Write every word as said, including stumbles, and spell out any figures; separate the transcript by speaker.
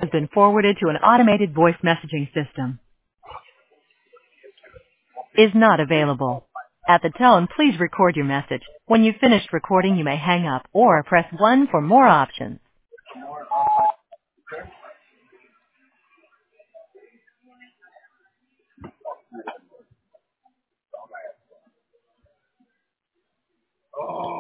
Speaker 1: has been forwarded to an automated voice messaging system. Is not available. At the tone, please record your message. When you've finished recording, you may hang up or press one for more options.
Speaker 2: Oh.